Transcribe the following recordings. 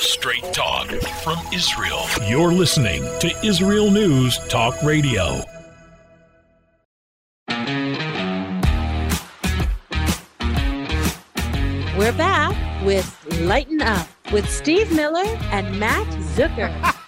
Straight talk from Israel. You're listening to Israel News Talk Radio. We're back with Lighten Up with Steve Miller and Matt Zucker.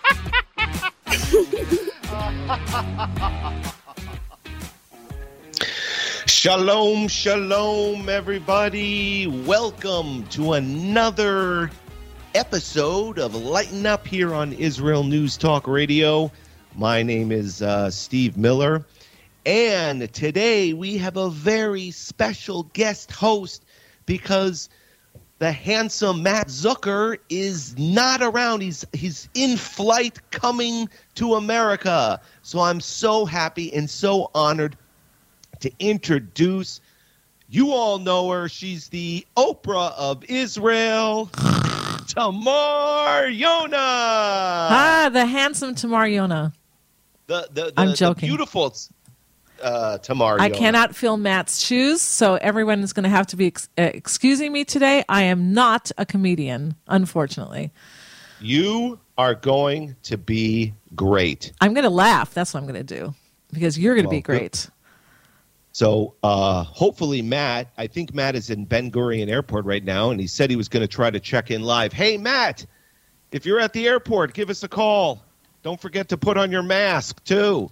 Shalom, shalom, everybody. Welcome to another episode of Lighten Up here on Israel News Talk Radio. My name is Steve Miller, and today we have a very special guest host because the handsome Matt Zucker is not around. He's in flight coming to America. So I'm so happy and so honored to introduce, you all know her, she's the Oprah of Israel, Tamar Yona. Ah, the handsome Tamar Yona. I'm joking. The beautiful Tamar Yona. I cannot fill Matt's shoes, so everyone is going to have to be excusing me today. I am not a comedian, unfortunately. You are going to be great. I'm going to laugh. That's what I'm going to do, because you're going to be great. Good. So hopefully Matt, I think Matt is in Ben Gurion Airport right now, and he said he was going to try to check in live. Hey, Matt, if you're at the airport, give us a call. Don't forget to put on your mask, too.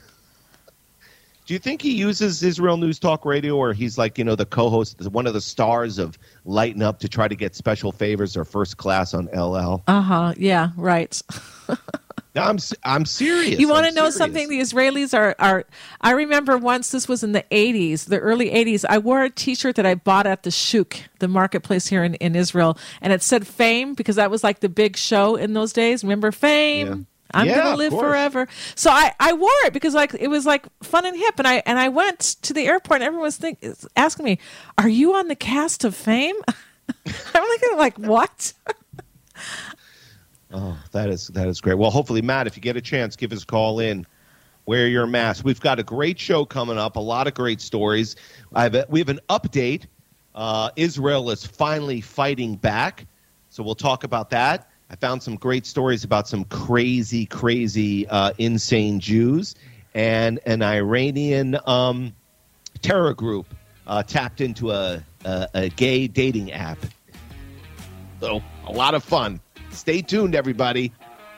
Do you think he uses Israel News Talk Radio, or he's like, the co-host, one of the stars of Lighten Up to try to get special favors or first class on LL? Uh-huh. Yeah, right. No, I'm serious. You want to know something? The Israelis are I remember once, this was in the 80s, the early 80s, I wore a T-shirt that I bought at the Shuk, the marketplace here in Israel, and it said Fame, because that was like the big show in those days. Remember Fame? Yeah. I'm gonna live forever. So I wore it because it was like fun and hip, and I went to the airport and everyone was asking me, "Are you on the cast of Fame?" I'm like, what? Oh, that is great. Well, hopefully, Matt, if you get a chance, give us a call in. Wear your mask. We've got a great show coming up, a lot of great stories. We have an update. Israel is finally fighting back, so we'll talk about that. I found some great stories about some crazy, insane Jews, and an Iranian terror group tapped into a gay dating app. So, a lot of fun. Stay tuned, everybody.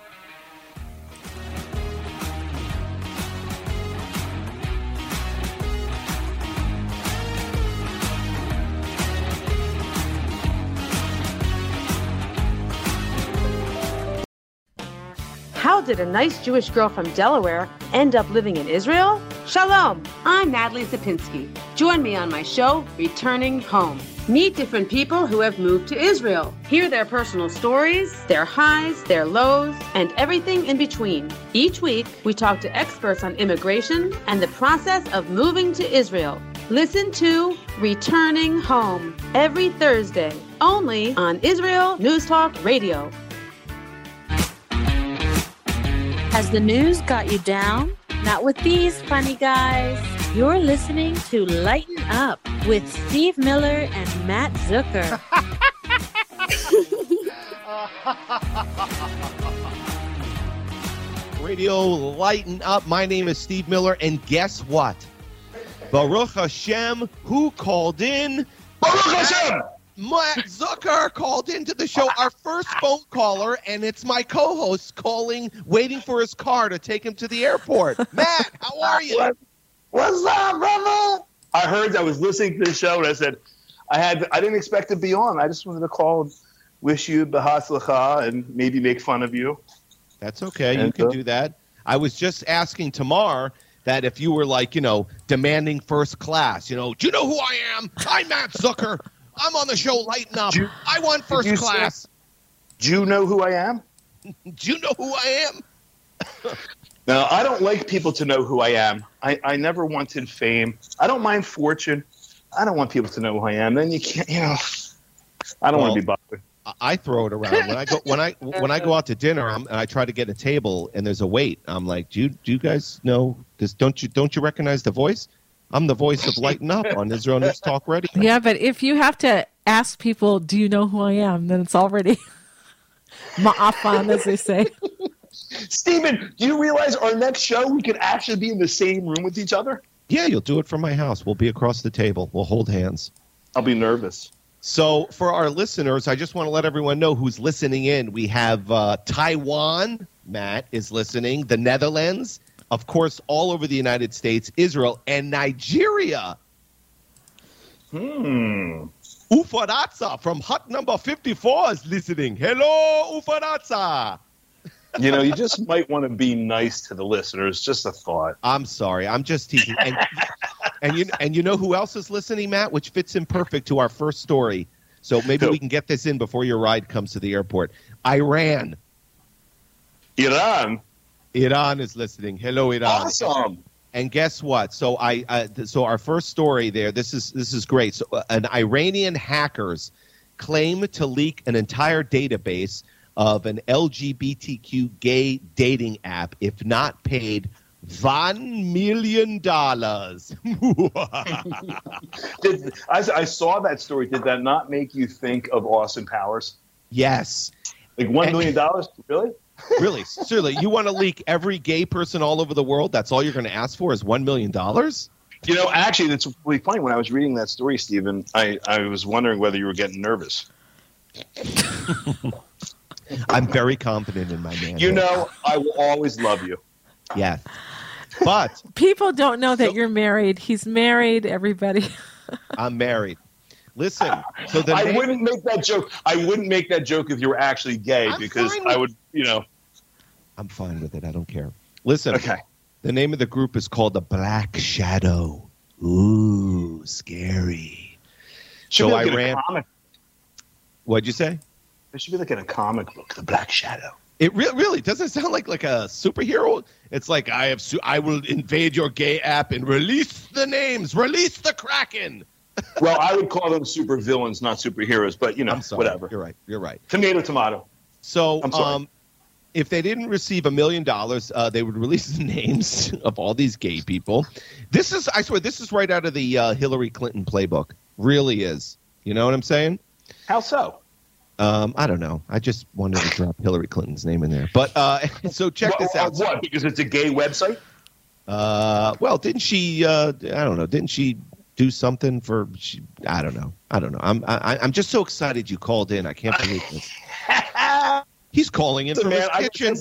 How did a nice Jewish girl from Delaware end up living in Israel? Shalom, I'm Natalie Sapinski. Join me on my show, Returning Home. Meet different people who have moved to Israel. Hear their personal stories, their highs, their lows, and everything in between. Each week, we talk to experts on immigration and the process of moving to Israel. Listen to Returning Home every Thursday, only on Israel News Talk Radio. Has the news got you down? Not with these funny guys. You're listening to Lighten Up with Steve Miller and Matt Zucker. Radio Lighten Up. My name is Steve Miller, and guess what? Baruch Hashem, who called in? Baruch Hashem! Matt Zucker called into the show, our first phone caller, and it's my co-host calling, waiting for his car to take him to the airport. Matt, how are you? What's up, brother? I was listening to the show, and I said, I didn't expect to be on. I just wanted to call and wish you b'hatzlacha and maybe make fun of you. That's okay. You can do that. I was just asking Tamar that if you were demanding first class, do you know who I am? I'm Matt Zucker. I'm on the show Lighten Up. I want first class. Do you know who I am? Do you know who I am? No, I don't like people to know who I am. I never wanted fame. I don't mind fortune. I don't want people to know who I am. Then you can't, I don't want to be bothered. I throw it around when I go out to dinner and I try to get a table and there's a wait. I'm like, do you guys know this? Don't you recognize the voice? I'm the voice of Lighten Up on Israel News Talk Radio. Yeah, but if you have to ask people, do you know who I am, then it's already... Ma'afan, as they say. Steven, do you realize our next show we could actually be in the same room with each other? Yeah, you'll do it from my house. We'll be across the table. We'll hold hands. I'll be nervous. So for our listeners, I just want to let everyone know who's listening in. We have Taiwan. Matt is listening. The Netherlands. Of course, all over the United States, Israel, and Nigeria. Ufaratsa from hut number 54 is listening. Hello, Ufaratsa. You know, you just might want to be nice to the listeners. Just a thought. I'm sorry. I'm just teasing. And you know who else is listening, Matt, which fits in perfect to our first story. So maybe we can get this in before your ride comes to the airport. Iran. Iran is listening. Hello, Iran. Awesome. And guess what? So so our first story there. This is great. So an Iranian hackers claim to leak an entire database of an LGBTQ gay dating app if not paid $1 million. I saw that story. Did that not make you think of Austin Powers? Yes. Like $1 million? Really? Really? Seriously, you want to leak every gay person all over the world? That's all you're going to ask for is $1 million? You know, actually, that's really funny. When I was reading that story, Stephen, I was wondering whether you were getting nervous. I'm very confident in my man. You know, I will always love you. Yes. But people don't know that you're married. He's married, everybody. I'm married. Listen, so I wouldn't make that joke. I wouldn't make that joke if you were actually gay because I would, you know. I'm fine with it. I don't care. Listen. Okay. The name of the group is called the Black Shadow. Ooh, scary. So I ran. What'd you say? It should be like in a comic book, The Black Shadow. It really doesn't sound like a superhero. It's like I will invade your gay app and release the names, release the Kraken. Well, I would call them super villains, not superheroes, but you know, whatever. You're right. Tomato. So, if they didn't receive $1 million, they would release the names of all these gay people. I swear, this is right out of the Hillary Clinton playbook. Really is. You know what I'm saying? How so? I don't know. I just wanted to drop Hillary Clinton's name in there. But so check this out. What? Because it's a gay website? Well, didn't she? I don't know. Didn't she do something for? I don't know. I'm just so excited you called in. I can't believe this. He's calling in from his kitchen.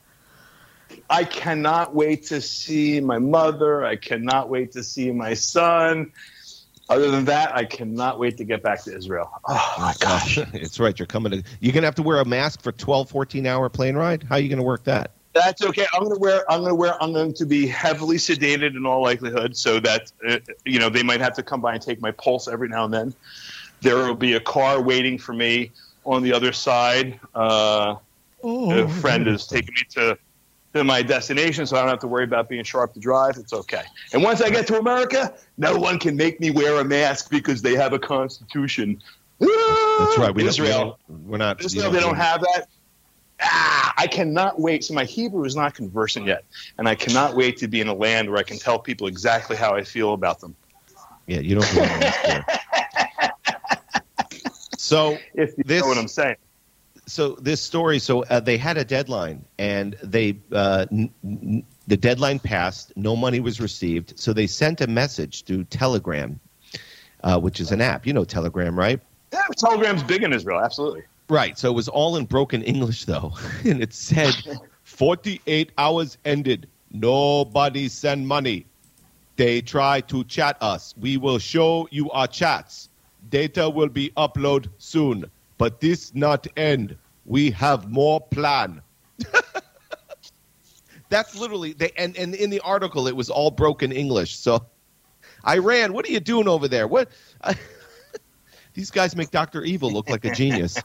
I cannot wait to see my mother. I cannot wait to see my son. Other than that, I cannot wait to get back to Israel. Oh, my gosh. It's right. You're going to have to wear a mask for 12, 14-hour plane ride? How are you going to work that? That's okay. I'm going to be heavily sedated in all likelihood so that, they might have to come by and take my pulse every now and then. There will be a car waiting for me on the other side. A friend is taking me to my destination, so I don't have to worry about being sharp to drive. It's okay. And once I get to America, no one can make me wear a mask because they have a constitution. That's right. Israel. We're not. Israel, they don't have that. I cannot wait. So my Hebrew is not conversant yet, and I cannot wait to be in a land where I can tell people exactly how I feel about them. Yeah, you don't know that. So if you know what I'm saying. So this story, they had a deadline, and the deadline passed. No money was received, so they sent a message through Telegram, which is an app. You know Telegram, right? Yeah, Telegram's big in Israel, absolutely. Right. So it was all in broken English, though, and it said, 48 hours ended. Nobody send money. They try to chat us. We will show you our chats. Data will be uploaded soon. But this not end. We have more plan. That's literally and in the article it was all broken English. So, Iran, what are you doing over there? What? These guys make Dr. Evil look like a genius.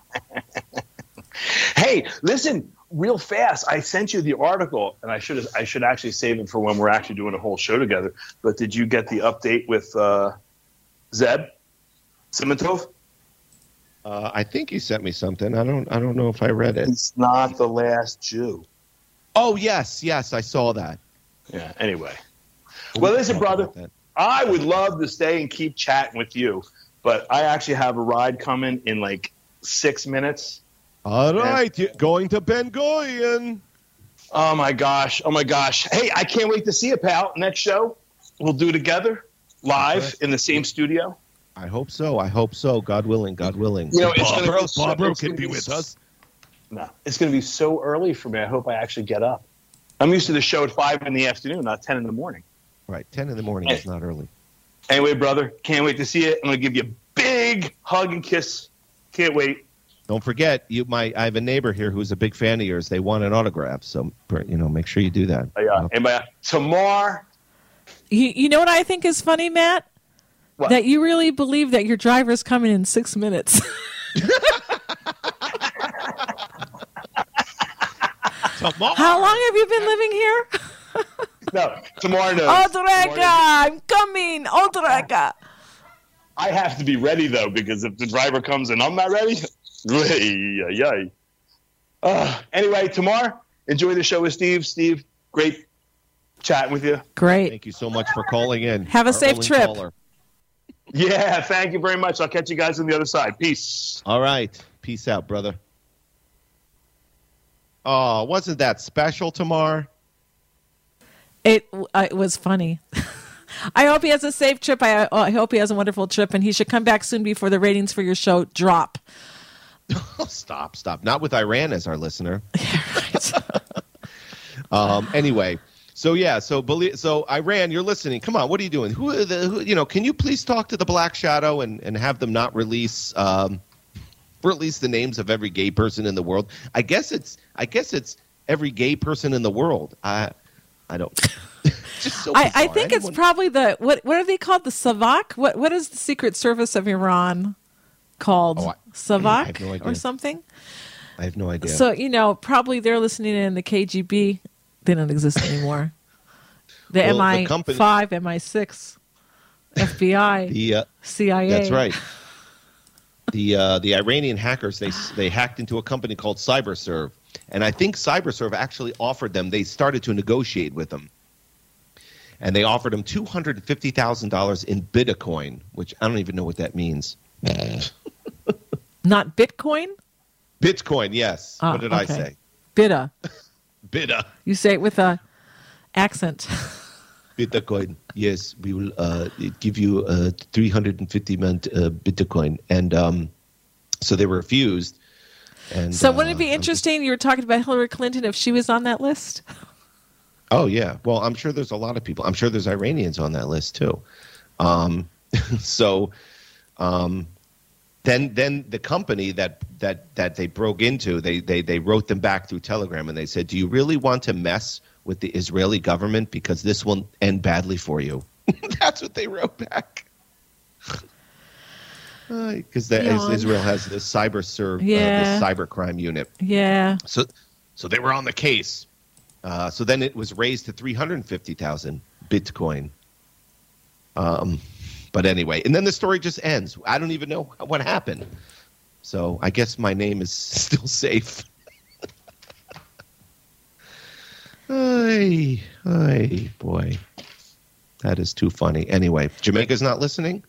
Hey, listen, real fast. I sent you the article, and I should actually save it for when we're actually doing a whole show together. But did you get the update with Zeb Simatov? I think he sent me something. I don't know if I read it. He's not the last Jew. Oh, yes, I saw that. Yeah, anyway. Well, listen, brother, I would love to stay and keep chatting with you, but I actually have a ride coming in like 6 minutes, All right, going to Ben Gurion. Oh my gosh. Hey, I can't wait to see you, pal. Next show, we'll do together live in the same studio. I hope so. God willing. You know, Barbara can be with us. No, it's going to be so early for me. I hope I actually get up. I'm used to the show at 5 in the afternoon, not 10 in the morning. Right, 10 in the morning is not early. Anyway, brother, can't wait to see you. I'm going to give you a big hug and kiss. Can't wait. Don't forget, I have a neighbor here who's a big fan of yours. They want an autograph, so make sure you do that. And tomorrow. You know what I think is funny, Matt? What? That you really believe that your driver's coming in 6 minutes. Tomorrow. How long have you been living here? No, tomorrow. Odrega, I'm coming. Odrega. I have to be ready, though, because if the driver comes and I'm not ready, anyway, tomorrow, enjoy the show with Steve. Steve, great chatting with you. Great. Thank you so much for calling in. Have a safe trip. Caller. Yeah, thank you very much. I'll catch you guys on the other side. Peace. All right. Peace out, brother. Oh, wasn't that special, Tamar? It was funny. I hope he has a safe trip. I hope he has a wonderful trip, and he should come back soon before the ratings for your show drop. Stop. Not with Iran as our listener. Anyway, so Iran, you're listening. Come on, what are you doing? Can you please talk to the Black Shadow and have them not release the names of every gay person in the world? I guess it's every gay person in the world. I don't. Just so I think it's probably what are they called? The Savak? What is the Secret Service of Iran called? Savak or something? I have no idea. So, probably they're listening in the KGB. They don't exist anymore. The MI5, MI6, FBI, CIA. That's right. The Iranian hackers, they hacked into a company called CyberServe. And I think CyberServe actually offered them, they started to negotiate with them. And they offered them $250,000 in Bitcoin, which I don't even know what that means. Not Bitcoin? Bitcoin, yes. What did I say? Bida. Bida. You say it with a accent. Bitcoin. Yes, we will give you 350 Bitcoin. And so they refused. And, so wouldn't it be interesting? You were talking about Hillary Clinton if she was on that list? Oh, yeah. Well, I'm sure there's a lot of people. I'm sure there's Iranians on that list, too. Then the company that they broke into, they wrote them back through Telegram, and they said, do you really want to mess with the Israeli government? Because this will end badly for you. That's what they wrote back. Because Israel has this CyberServe, this cybercrime unit. Yeah. So they were on the case. So then it was raised to 350,000 Bitcoin. But anyway, and then the story just ends. I don't even know what happened. So I guess my name is still safe. Ay, boy. That is too funny. Anyway, Jamaica's not listening?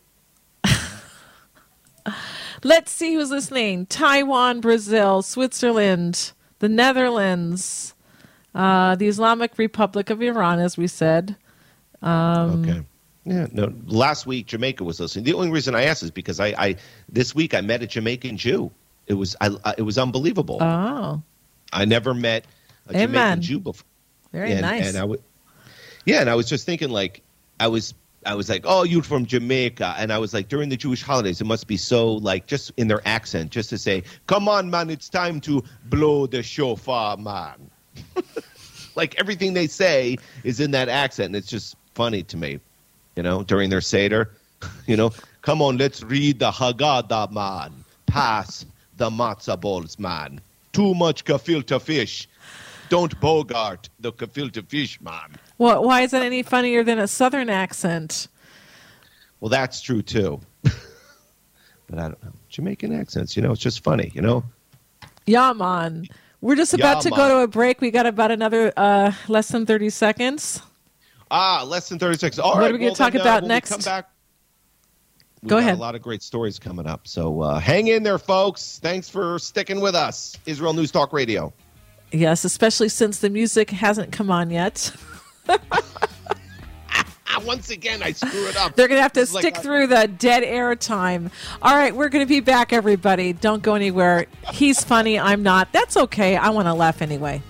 Let's see who's listening. Taiwan, Brazil, Switzerland, the Netherlands, the Islamic Republic of Iran, as we said. Okay. Yeah, no. Last week, Jamaica was listening. The only reason I asked is because I this week I met a Jamaican Jew. It was unbelievable. Oh, I never met a Jamaican Jew before. Very nice. And I was just thinking, like, I was like, oh, you're from Jamaica, and I was like, during the Jewish holidays, it must be so, like, just in their accent, just to say, come on, man, it's time to blow the shofar, man. Like everything they say is in that accent, and it's just funny to me. During their Seder, come on, let's read the Haggadah, man. Pass the matzah balls, man. Too much gefilte fish. Don't bogart the gefilte fish, man. Well, why is that any funnier than a Southern accent? Well, that's true, too. But I don't know. Jamaican accents, it's just funny, Yeah, man. We're just about to go to a break. We got about another less than 30 seconds. Less than 30 seconds. All right. What are we going to talk about next? Come back. We've Go got ahead. a lot of great stories coming up. So hang in there, folks. Thanks for sticking with us. Israel News Talk Radio. Yes, especially since the music hasn't come on yet. Once again, I screw it up. They're going to have to This is stick like through the dead air time. All right, we're going to be back, everybody. Don't go anywhere. He's funny. I'm not. That's okay. I want to laugh anyway.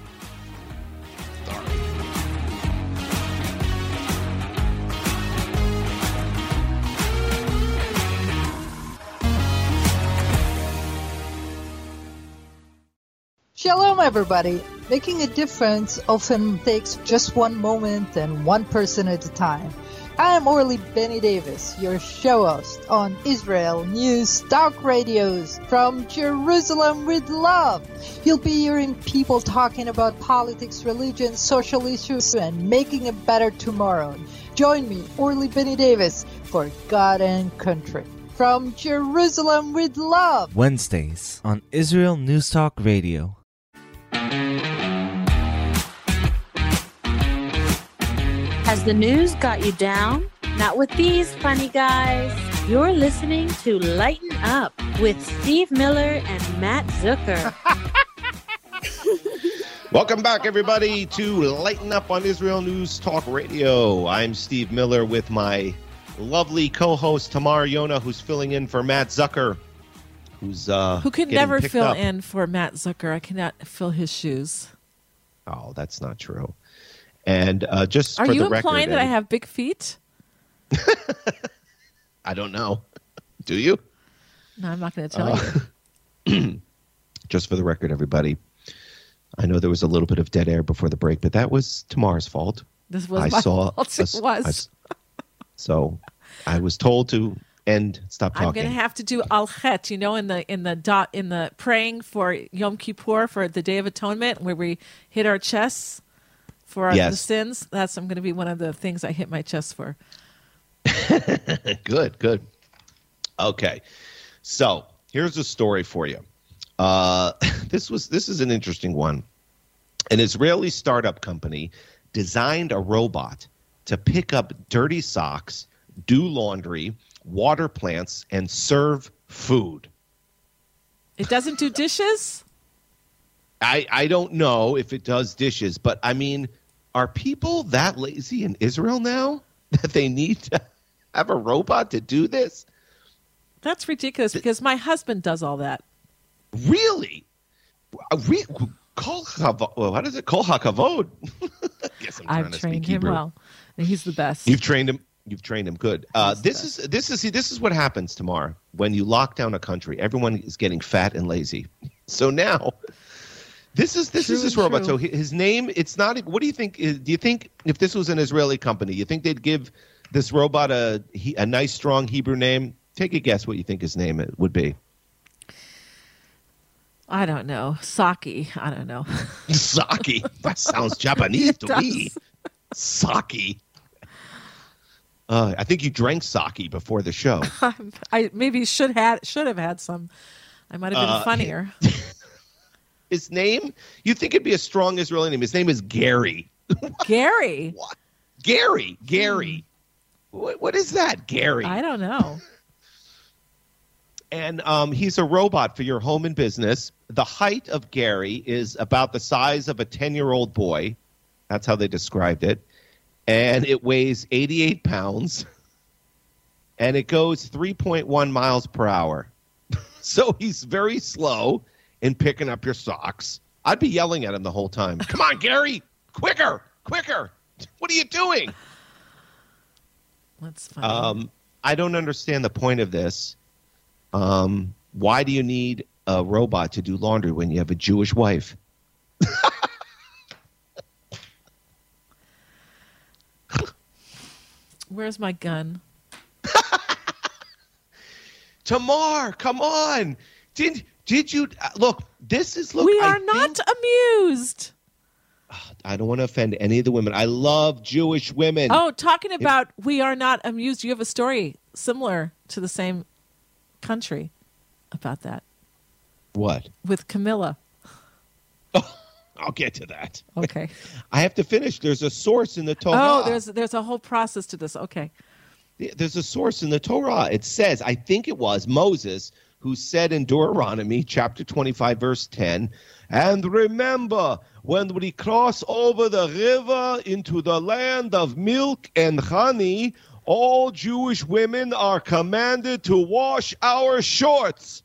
Shalom, everybody. Making a difference often takes just one moment and one person at a time. I am Orly Benny Davis, your show host on Israel News Talk Radios from Jerusalem with love. You'll be hearing people talking about politics, religion, social issues, and making a better tomorrow. Join me, Orly Benny Davis, for God and Country. From Jerusalem with love. Wednesdays on Israel News Talk Radio. Has the news got you down? Not with these funny guys. You're listening to Lighten Up with Steve Miller and Matt Zucker. Welcome back, everybody, to Lighten Up on Israel News Talk Radio. I'm Steve Miller with my lovely co-host Tamar Yona, who's filling in for Matt Zucker, who can never fill in for Matt Zucker. I cannot fill his shoes. Oh, that's not true. And just are for you the record, implying that I have big feet? I don't know. Do you? No, I'm not going to tell you. Just for the record, everybody, I know there was a little bit of dead air before the break, but that was Tamar's fault. This was my fault. It was. So I was told to stop talking. I'm going to have to do al chet, in the praying for Yom Kippur, for the Day of Atonement, where we hit our chests for the sins. I'm going to be one of the things I hit my chest for. Good. Okay, so here's a story for you. This is an interesting one. An Israeli startup company designed a robot to pick up dirty socks, do laundry, water plants, and serve food. It doesn't do dishes? I don't know if it does dishes, but I mean, are people that lazy in Israel now that they need to have a robot to do this? That's ridiculous because my husband does all that. Really? What is it? Kol hakavod. I've trained him well. He's the best. You've trained him good. This is what happens tomorrow when you lock down a country. Everyone is getting fat and lazy. So now this is this robot. So his name, it's not. What do you think? Do you think if this was an Israeli company, you think they'd give this robot a nice, strong Hebrew name? Take a guess what you think his name would be. I don't know. Saki. I don't know. Saki. That sounds Japanese to me. Saki. I think you drank sake before the show. I maybe should have had some. I might have been funnier. His name? You think it'd be a strong Israeli name? His name is Gary. Gary. What? Gary. What is that, Gary? I don't know. And he's a robot for your home and business. The height of Gary is about the size of a 10-year-old boy. That's how they described it. And it weighs 88 pounds. And it goes 3.1 miles per hour. So he's very slow in picking up your socks. I'd be yelling at him the whole time. Come on, Gary. Quicker. What are you doing? That's funny. I don't understand the point of this. Why do you need a robot to do laundry when you have a Jewish wife? Where's my gun? Tamar, come on. Did you look? We are not amused. I don't want to offend any of the women. I love Jewish women. Oh, talking about we are not amused. You have a story similar to the same country about that. What? With Camilla. Oh, I'll get to that. Okay. I have to finish. There's a source in the Torah. Oh, there's a whole process to this. Okay. There's a source in the Torah. It says, I think it was Moses who said in Deuteronomy chapter 25, verse 10, and remember, when we cross over the river into the land of milk and honey, all Jewish women are commanded to wash our shorts.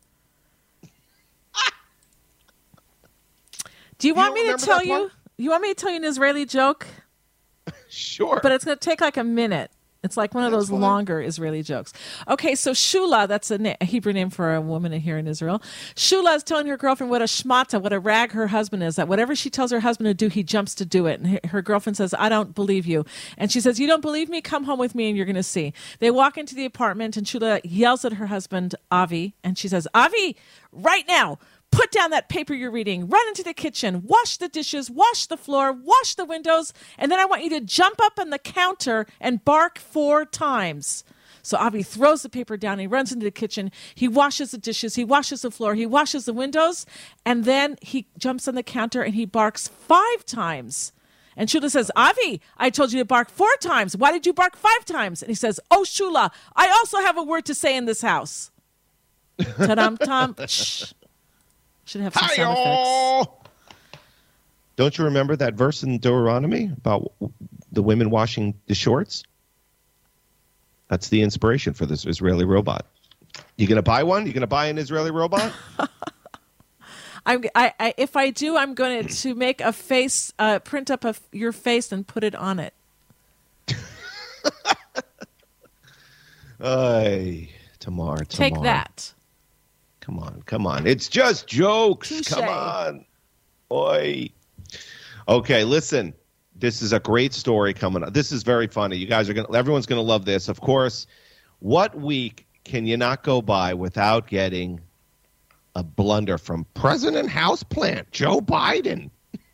Do you want me to tell you? You want me to tell you an Israeli joke? Sure. But it's going to take like a minute. It's like one of those longer Israeli jokes. Okay, so Shula, that's a Hebrew name for a woman here in Israel. Shula is telling her girlfriend what a shmata, what a rag her husband is, that whatever she tells her husband to do, he jumps to do it. And her girlfriend says, I don't believe you. And she says, you don't believe me? Come home with me and you're going to see. They walk into the apartment and Shula yells at her husband, Avi, and she says, Avi, right now, put down that paper you're reading, run into the kitchen, wash the dishes, wash the floor, wash the windows, and then I want you to jump up on the counter and bark 4 times. So Avi throws the paper down, he runs into the kitchen, he washes the dishes, he washes the floor, he washes the windows, and then he jumps on the counter and he barks 5 times. And Shula says, Avi, I told you to bark 4 times. Why did you bark 5 times? And he says, oh, Shula, I also have a word to say in this house. Ta-dum-tum. Shh. Should have some sound effects. Don't you remember that verse in Deuteronomy about the women washing the shorts? That's the inspiration for this Israeli robot. You going to buy one? You going to buy an Israeli robot? If I do, I'm going to make a face, print up your face and put it on it. Tamar. Take that. Come on. It's just jokes. Touché. Come on. Boy. Okay, listen. This is a great story coming up. This is very funny. You guys everyone's going to love this. Of course, what week can you not go by without getting a blunder from President Houseplant Joe Biden?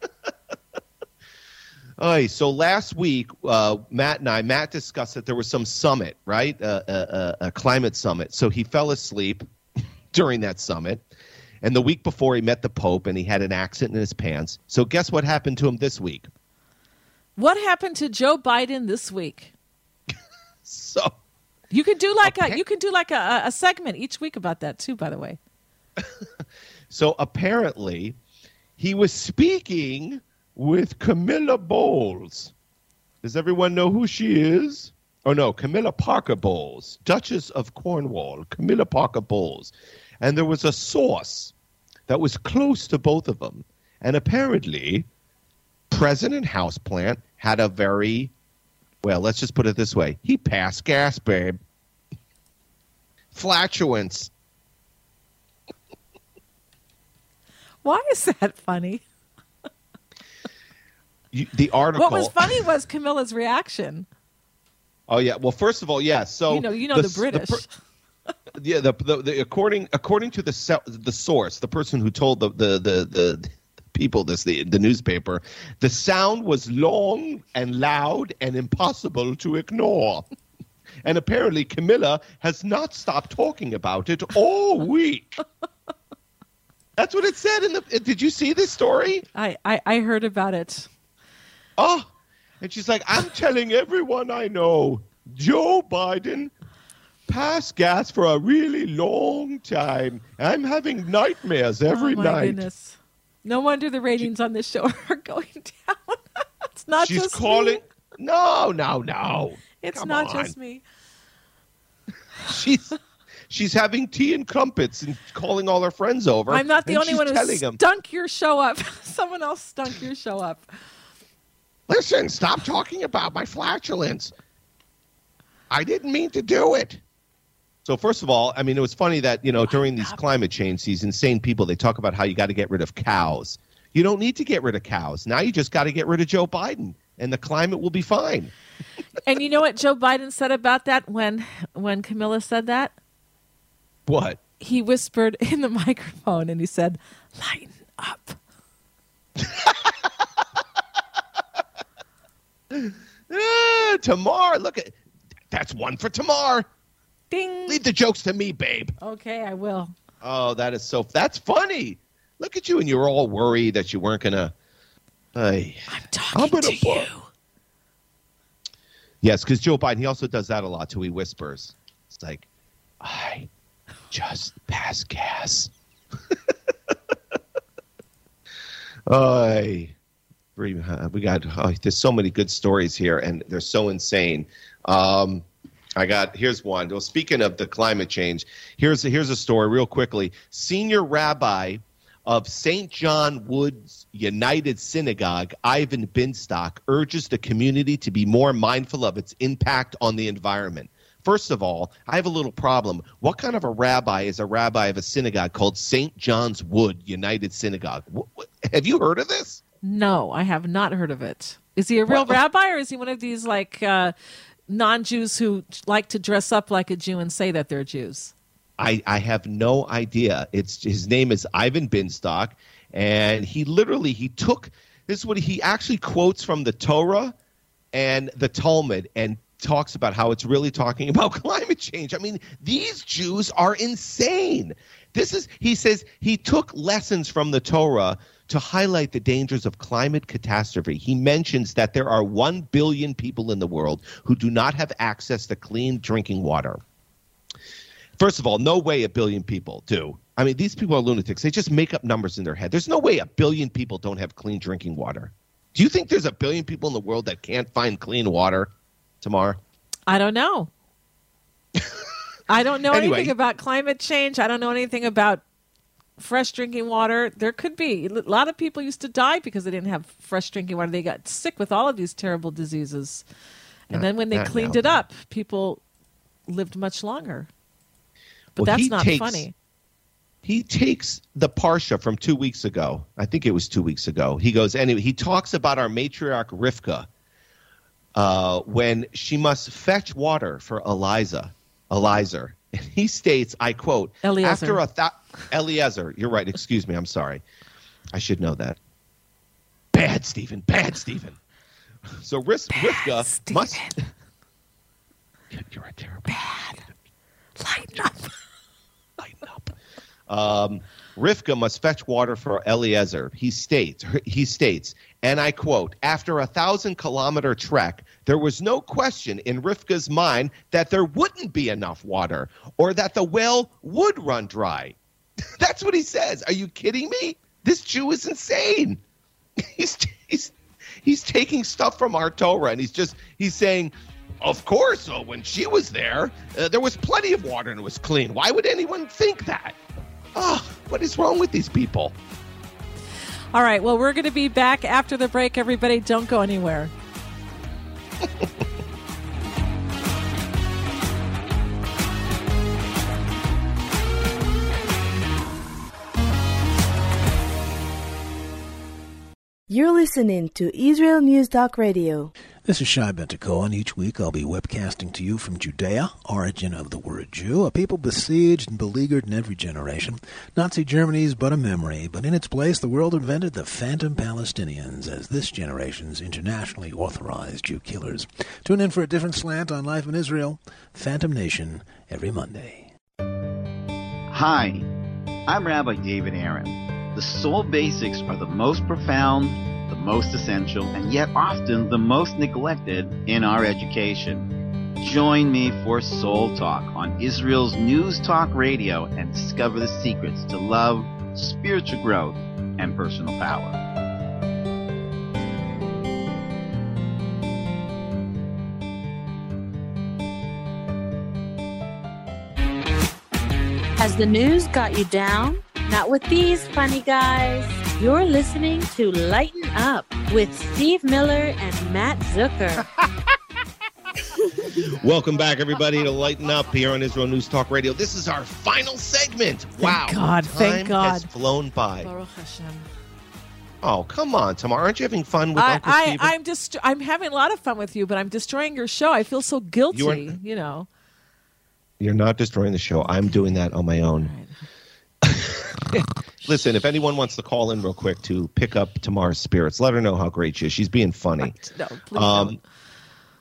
So last week, Matt discussed that there was some summit, right? A climate summit. So he fell asleep during that summit. And the week before, he met the Pope, and he had an accident in his pants. So guess what happened to him this week? What happened to Joe Biden this week? So you can do like a segment each week about that too, by the way. So apparently, he was speaking with Camilla Bowles. Does everyone know who she is? Oh, no, Camilla Parker Bowles, Duchess of Cornwall, Camilla Parker Bowles. And there was a source that was close to both of them. And apparently, President Houseplant had a very, well, let's just put it this way. He passed gas, babe. Flatulence. Why is that funny? The article. What was funny was Camilla's reaction. Oh yeah. Well, first of all, yeah. So you know the British. According to the source, the person who told the people this, the newspaper, the sound was long and loud and impossible to ignore. And apparently, Camilla has not stopped talking about it all week. That's what it said in the. Did you see this story? I heard about it. Oh, and she's like, I'm telling everyone I know, Joe Biden passed gas for a really long time. I'm having nightmares every night. Oh, my goodness. No wonder the ratings on this show are going down. It's not she's just calling. Me. No. It's Come not on. just me. She's having tea and crumpets and calling all her friends over. I'm not the only one who stunk your show up. Someone else stunk your show up. Listen, stop talking about my flatulence. I didn't mean to do it. So first of all, I mean, it was funny that, during these climate change, these insane people, they talk about how you got to get rid of cows. You don't need to get rid of cows. Now you just got to get rid of Joe Biden, and the climate will be fine. And you know what Joe Biden said about that when Camilla said that? What? He whispered in the microphone, and he said, lighten up. Tamar, look at that's one for Tamar. Ding. Leave the jokes to me, babe. Okay, I will. Oh, that's funny. Look at you, and you're all worried that you weren't gonna. I'm talking to you. Yes, because Joe Biden, he also does that a lot too. He whispers. It's like, I just passed gas. We got there's so many good stories here, and they're so insane. Here's one. Well, speaking of the climate change, here's a story real quickly. Senior rabbi of St. John Woods United Synagogue, Ivan Binstock, urges the community to be more mindful of its impact on the environment. First of all, I have a little problem. What kind of a rabbi is a rabbi of a synagogue called St. John's Wood United Synagogue? Have you heard of this? No, I have not heard of it. Is he a real rabbi, or is he one of these non-Jews who like to dress up like a Jew and say that they're Jews? I have no idea. His name is Ivan Binstock, and he took this is what he actually quotes from the Torah and the Talmud and talks about how it's really talking about climate change. I mean, these Jews are insane. He says he took lessons from the Torah to highlight the dangers of climate catastrophe. He mentions that there are 1 billion people in the world who do not have access to clean drinking water. First of all, no way 1 billion people do. I mean, these people are lunatics. They just make up numbers in their head. There's no way 1 billion people don't have clean drinking water. Do you think there's 1 billion people in the world that can't find clean water, Tamar? I don't know. I don't know anything about climate change. I don't know anything about fresh drinking water. There could be. A lot of people used to die because they didn't have fresh drinking water. They got sick with all of these terrible diseases. And then when they cleaned it up, people lived much longer. But that's not funny. He takes the Parsha from 2 weeks ago. I think it was 2 weeks ago. He goes, anyway, he talks about our matriarch Rivka when she must fetch water for Eliezer. And he states, I quote, Eliezer. Eliezer, you're right. Excuse me. I'm sorry. I should know that. Bad, Stephen. Bad, Stephen. So Rivka must. You're a terrible. Bad. Lighten up. Lighten up. Rivka must fetch water for Eliezer. He states, and I quote, after a 1,000-kilometer trek, there was no question in Rivka's mind that there wouldn't be enough water or that the well would run dry. That's what he says. Are you kidding me? This Jew is insane. He's taking stuff from our Torah, and he's saying, of course, when she was there, there was plenty of water and it was clean. Why would anyone think that? Oh, what is wrong with these people? All right. Well, we're going to be back after the break. Everybody, don't go anywhere. You're listening to Israel News Talk Radio. This is Shai Ben-Tekoa. Each week I'll be webcasting to you from Judea, origin of the word Jew, a people besieged and beleaguered in every generation. Nazi Germany's but a memory, but in its place the world invented the phantom Palestinians as this generation's internationally authorized Jew killers. Tune in for a different slant on life in Israel, Phantom Nation, every Monday. Hi, I'm Rabbi David Aaron. The soul basics are the most profound, the most essential, and yet often the most neglected in our education. Join me for Soul Talk on Israel's News Talk Radio and discover the secrets to love, spiritual growth, and personal power. Has the news got you down? Not with these funny guys. You're listening to Lighten Up with Steve Miller and Matt Zucker. Welcome back, everybody, to Lighten Up here on Israel News Talk Radio. This is our final segment. Wow. Thank God. Time has flown by. Baruch Hashem. Oh, come on, Tamar. Aren't you having fun with Uncle Stephen? I'm having a lot of fun with you, but I'm destroying your show. I feel so guilty, you know. You're not destroying the show. I'm doing that on my own. Listen, if anyone wants to call in real quick to pick up Tamar's spirits, let her know how great she is. She's being funny. No, please don't.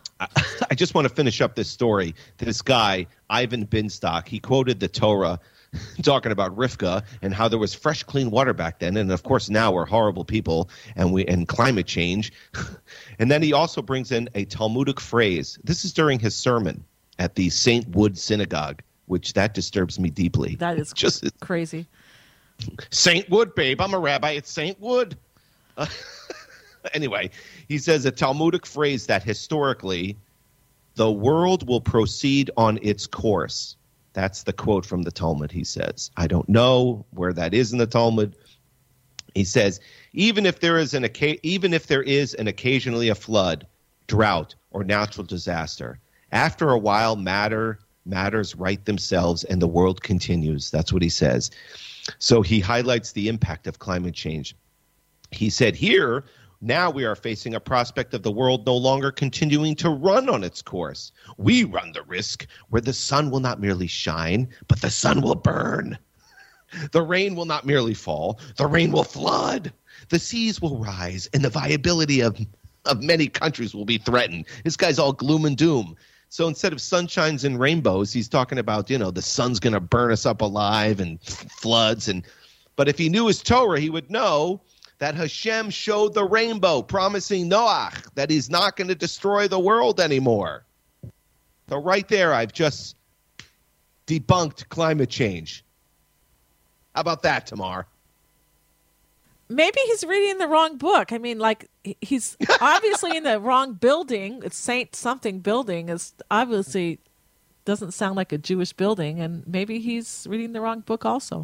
I just want to finish up this story. This guy, Ivan Binstock, he quoted the Torah talking about Rivka and how there was fresh, clean water back then. And, of course, now we're horrible people and climate change. And then he also brings in a Talmudic phrase. This is during his sermon at the St. Wood Synagogue, which that disturbs me deeply. That is just crazy. St. Wood, babe. I'm a rabbi at St. Wood. Anyway, he says a Talmudic phrase that historically the world will proceed on its course. That's the quote from the Talmud, he says. I don't know where that is in the Talmud. He says, even if there is an occasionally a flood, drought, or natural disaster, after a while matters right themselves and the world continues. That's what he says. So he highlights the impact of climate change. He said here, now we are facing a prospect of the world no longer continuing to run on its course. We run the risk where the sun will not merely shine, but the sun will burn. The rain will not merely fall, the rain will flood. The seas will rise, and the viability of many countries will be threatened. This guy's all gloom and doom. So instead of sunshines and rainbows, he's talking about, the sun's going to burn us up alive and floods. But if he knew his Torah, he would know that Hashem showed the rainbow, promising Noach that he's not going to destroy the world anymore. So right there, I've just debunked climate change. How about that, Tamar? Maybe he's reading the wrong book. I mean, like, he's obviously in the wrong building. It's Saint something building. It's obviously doesn't sound like a Jewish building, and maybe he's reading the wrong book also.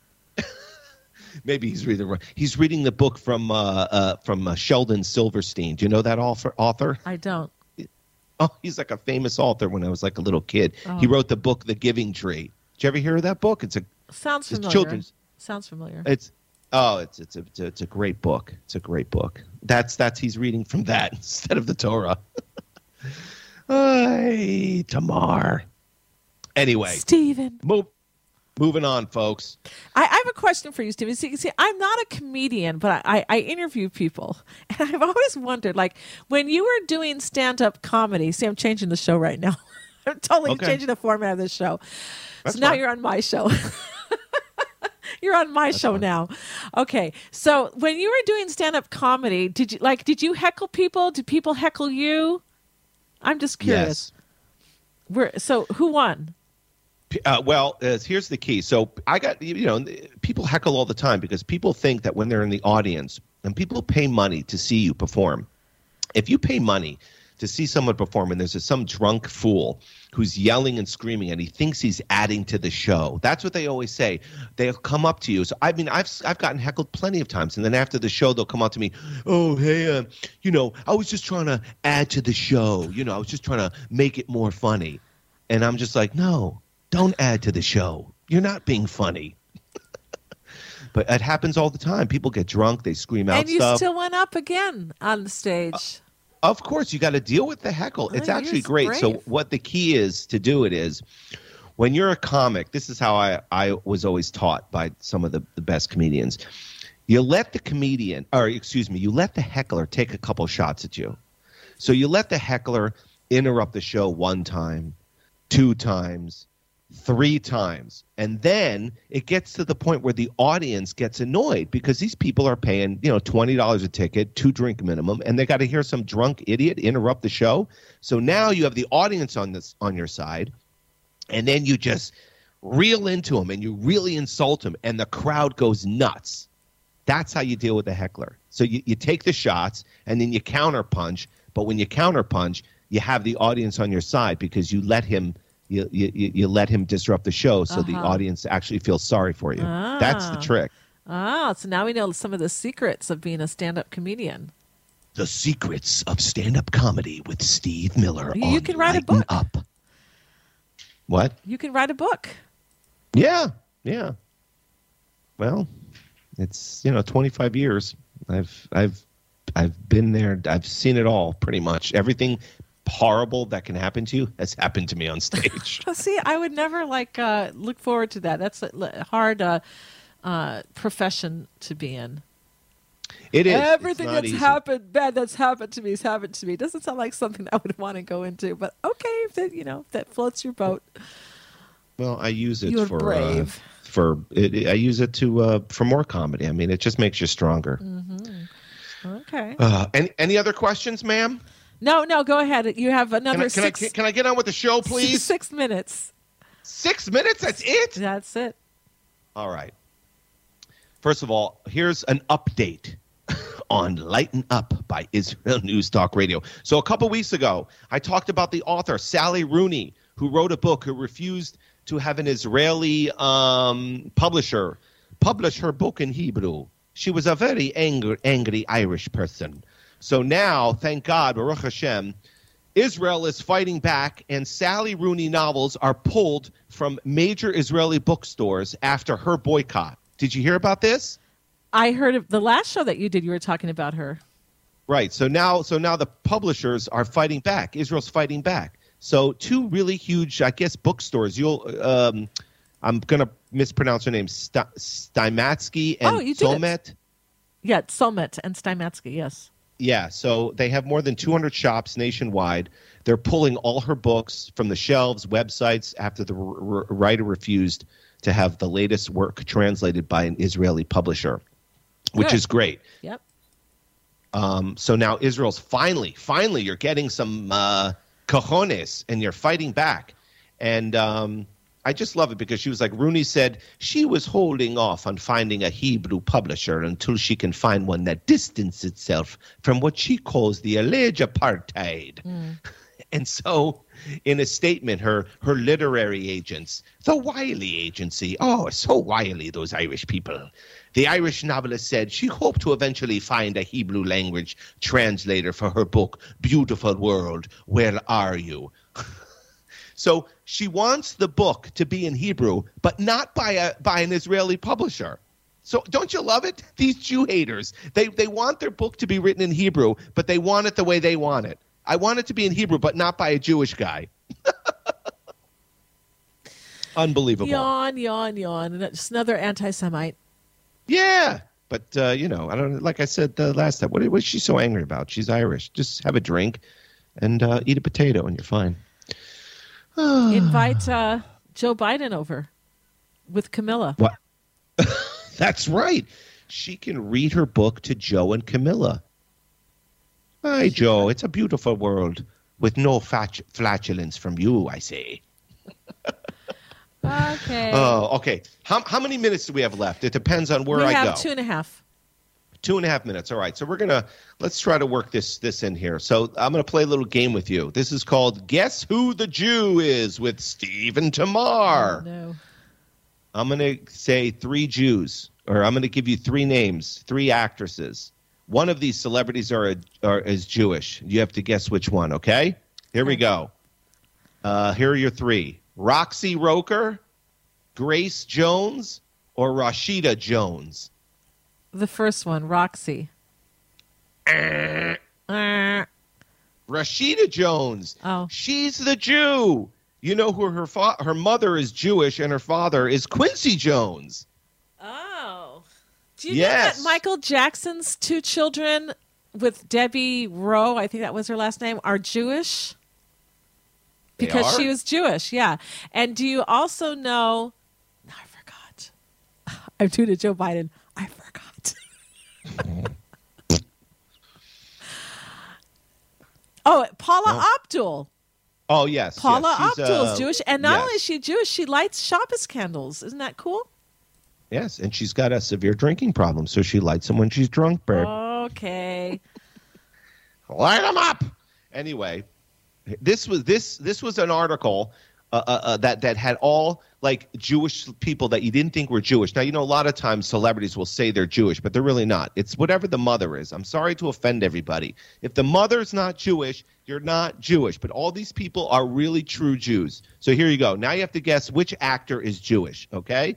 Maybe he's reading the book from Sheldon Silverstein. Do you know that author? I don't. Oh, he's like a famous author when I was like a little kid. Oh. He wrote the book The Giving Tree. Did you ever hear of that book? Sounds familiar. Children's. Sounds familiar. It's a great book. It's a great book. That's he's reading from that instead of the Torah. Hey, Tamar. Anyway, Stephen. Moving on, folks. I have a question for you, Stephen. See, I'm not a comedian, but I interview people. And I've always wondered, like, when you were doing stand-up comedy, see, I'm changing the show right now. I'm totally changing the format of this show. That's now fine. you're on my show. You're on my show now. Okay. So when you were doing stand-up comedy, did you heckle people? Did people heckle you? I'm just curious. Yes. So who won? Here's the key. So I got, people heckle all the time because people think that when they're in the audience and people pay money to see you perform. If you pay money to see someone perform and there's some drunk fool who's yelling and screaming and he thinks he's adding to the show, that's what they always say. They'll come up to you. So I mean, I've gotten heckled plenty of times, and then after the show they'll come up to me, oh hey, I was just trying to add to the show. I was just trying to make it more funny, and I'm just like, no. Don't add to the show. You're not being funny. But it happens all the time. People get drunk. They scream out stuff. And you stuff. still went up again on the stage. Of course. You got to deal with the heckle. It's actually great. Brave. So what the key is to do it is when you're a comic, this is how I was always taught by some of the best comedians. You let you let the heckler take a couple shots at you. So you let the heckler interrupt the show 1 time, 2 times, 3 times, and then it gets to the point where the audience gets annoyed because these people are paying $20 a ticket, 2 drink minimum, and they got to hear some drunk idiot interrupt the show. So now you have the audience on your side, and then you just reel into them and you really insult them, and the crowd goes nuts. That's how you deal with the heckler. So you take the shots and then you counterpunch, but when you counterpunch, you have the audience on your side because you let him. You let him disrupt the show so the audience actually feels sorry for you. That's the trick. So now we know some of the secrets of being a stand-up comedian. The secrets of stand-up comedy with Steve Miller. You can write a book. Up. What? You can write a book. Yeah. Well, it's 25 years. I've been there. I've seen it all pretty much. Everything horrible that can happen to you has happened to me on stage. See, I would never look forward to that. That's a hard profession to be in. It is. Everything that's happened, bad that's happened to me has happened to me. It doesn't sound like something I would want to go into, but okay, if that floats your boat. Well, I use it You're for brave. I use it for more comedy. I mean, it just makes you stronger. Mm-hmm. Okay. Any other questions, ma'am? No, go ahead. You have another Can I get on with the show, please? 6 minutes. 6 minutes? That's it? That's it. All right. First of all, here's an update on Lighten Up by Israel News Talk Radio. So a couple weeks ago, I talked about the author, Sally Rooney, who wrote a book, who refused to have an Israeli publisher publish her book in Hebrew. She was a very angry Irish person. So now, thank God, Baruch Hashem, Israel is fighting back, and Sally Rooney novels are pulled from major Israeli bookstores after her boycott. Did you hear about this? I heard of the last show that you did. You were talking about her. Right. So now the publishers are fighting back. Israel's fighting back. So two really huge, I guess, bookstores. I'm going to mispronounce her name, Stymatsky and Somet. Yeah, Somet and Stymatsky, yes. Yeah, so they have more than 200 shops nationwide. They're pulling all her books from the shelves, websites, after the writer refused to have the latest work translated by an Israeli publisher, which is great. Yep. So now Israel's finally, you're getting some cojones, and you're fighting back. And I just love it because she was like, Rooney said she was holding off on finding a Hebrew publisher until she can find one that distances itself from what she calls the alleged apartheid. And so in a statement, her literary agents, the Wiley Agency, so wily, those Irish people. The Irish novelist said she hoped to eventually find a Hebrew language translator for her book, Beautiful World, Where Are You? So she wants the book to be in Hebrew, but not by an Israeli publisher. So don't you love it? These Jew haters, they want their book to be written in Hebrew, but they want it the way they want it. I want it to be in Hebrew, but not by a Jewish guy. Unbelievable. Yawn. Just another anti-Semite. Yeah, but I don't. Like I said last time, what is she so angry about? She's Irish. Just have a drink and eat a potato, and you're fine. Invite Joe Biden over with Camilla. What? That's right. She can read her book to Joe and Camilla. Hi, Joe. It's a beautiful world with no flatulence from you, I say. Okay. Oh, okay. How many minutes do we have left? It depends on where I go. We have 2.5. 2.5 minutes. All right. So let's try to work this in here. So I'm going to play a little game with you. This is called Guess Who the Jew Is with Steve and Tamar. Oh, no. I'm going to say 3 Jews, or I'm going to give you 3 names, 3 actresses. One of these celebrities is Jewish. You have to guess which one, okay? Here we go. Here are your 3. Roxy Roker, Grace Jones, or Rashida Jones? The first one, Roxy. Rashida Jones. Oh. She's the Jew. You know who her mother is Jewish and her father is Quincy Jones. Oh. Do you know that Michael Jackson's 2 children with Debbie Rowe, I think that was her last name, are Jewish? Because she was Jewish, yeah. And do you also know... No, I forgot. I'm doing it, Joe Biden. I forgot. Paula Abdul. Oh, yes. Paula Abdul is Jewish. And not only is she Jewish, she lights Shabbos candles. Isn't that cool? Yes, and she's got a severe drinking problem, so she lights them when she's drunk, Bert. Okay. Light them up! Anyway, this was an article that had all like Jewish people that you didn't think were Jewish. Now, a lot of times celebrities will say they're Jewish, but they're really not. It's whatever the mother is. I'm sorry to offend everybody. If the mother's not Jewish, you're not Jewish. But all these people are really true Jews. So here you go. Now you have to guess which actor is Jewish, okay?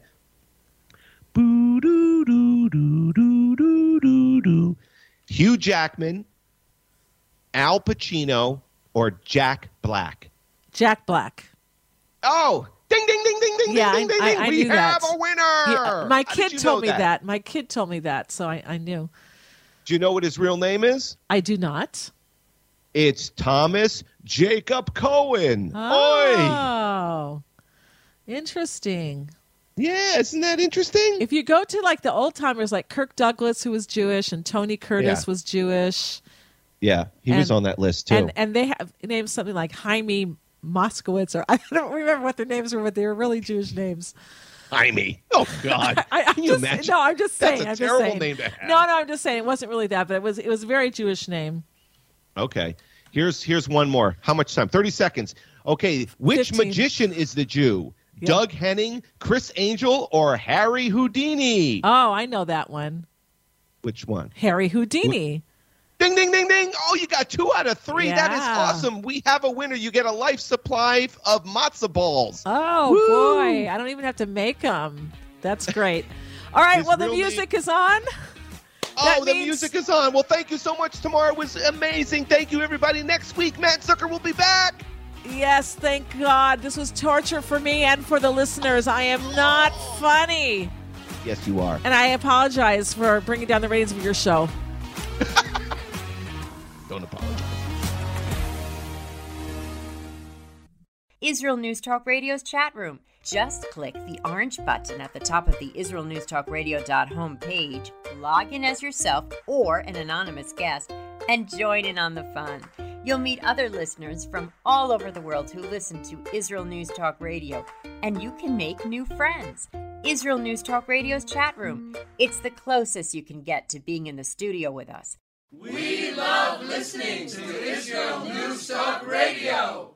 Boo-doo-doo-doo-doo-doo-doo. Hugh Jackman, Al Pacino, or Jack Black? Jack Black. Oh, ding, ding, ding, ding, ding, yeah, ding, ding, ding. I We knew have that. a winner. Yeah, my kid told me that. My kid told me that, so I knew. Do you know what his real name is? I do not. It's Thomas Jacob Cohen. Oh, interesting. Yeah, isn't that interesting? If you go to like the old timers, like Kirk Douglas, who was Jewish, and Tony Curtis was Jewish. Yeah, he was on that list too. And they have named something like Jaime Moskowitz, or I don't remember what their names were, but they were really Jewish names. Jaime. Oh God. Can you imagine? No, I'm just saying. That's a terrible name to have. No, I'm just saying it wasn't really that, but it was a very Jewish name. Okay. Here's one more. How much time? 30 seconds. Okay. Which 15. magician is the Jew? Yeah. Doug Henning, Chris Angel, or Harry Houdini? Oh, I know that one. Which one? Harry Houdini. Ding, ding, ding, ding. Oh, you got 2 out of 3. Yeah. That is awesome. We have a winner. You get a life supply of matzo balls. Oh, Woo! boy. I don't even have to make them. That's great. All right. His Well, the real music is on. The music is on. Well, thank you so much. Tomorrow was amazing. Thank you, everybody. Next week, Matt Zucker will be back. Yes, thank God. This was torture for me and for the listeners. I am not funny. Yes, you are. And I apologize for bringing down the ratings of your show. Don't apologize. Israel News Talk Radio's chat room. Just click the orange button at the top of the IsraelNewsTalkRadio.home page, log in as yourself or an anonymous guest, and join in on the fun. You'll meet other listeners from all over the world who listen to Israel News Talk Radio, and you can make new friends. Israel News Talk Radio's chat room. It's the closest you can get to being in the studio with us. We love listening to Israel News Talk Radio.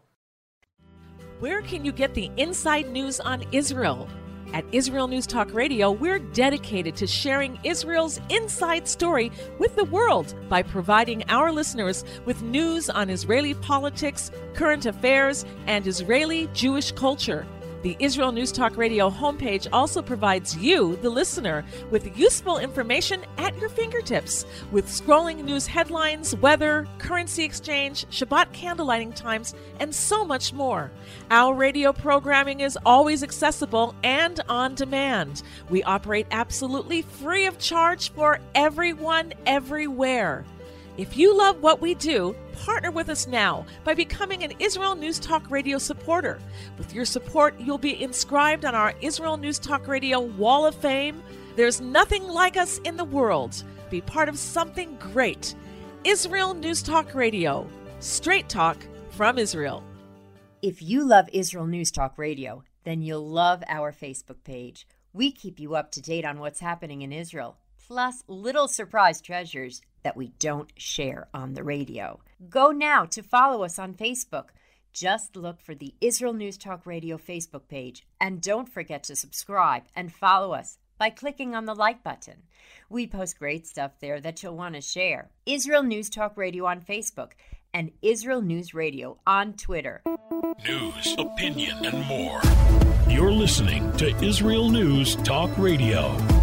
Where can you get the inside news on Israel? At Israel News Talk Radio, we're dedicated to sharing Israel's inside story with the world by providing our listeners with news on Israeli politics, current affairs, and Israeli Jewish culture. The Israel News Talk Radio homepage also provides you, the listener, with useful information at your fingertips, with scrolling news headlines, weather, currency exchange, Shabbat candlelighting times, and so much more. Our radio programming is always accessible and on demand. We operate absolutely free of charge for everyone, everywhere. If you love what we do, partner with us now by becoming an Israel News Talk Radio supporter. With your support, you'll be inscribed on our Israel News Talk Radio Wall of Fame. There's nothing like us in the world. Be part of something great. Israel News Talk Radio. Straight talk from Israel. If you love Israel News Talk Radio, then you'll love our Facebook page. We keep you up to date on what's happening in Israel, plus little surprise treasures that we don't share on the radio. Go now to follow us on Facebook. Just look for the Israel News Talk Radio Facebook page, and don't forget to subscribe and follow us by clicking on the like button. We post great stuff there that you'll want to share. Israel News Talk Radio on Facebook and Israel News Radio on Twitter. News, opinion, and more. You're listening to Israel News Talk Radio.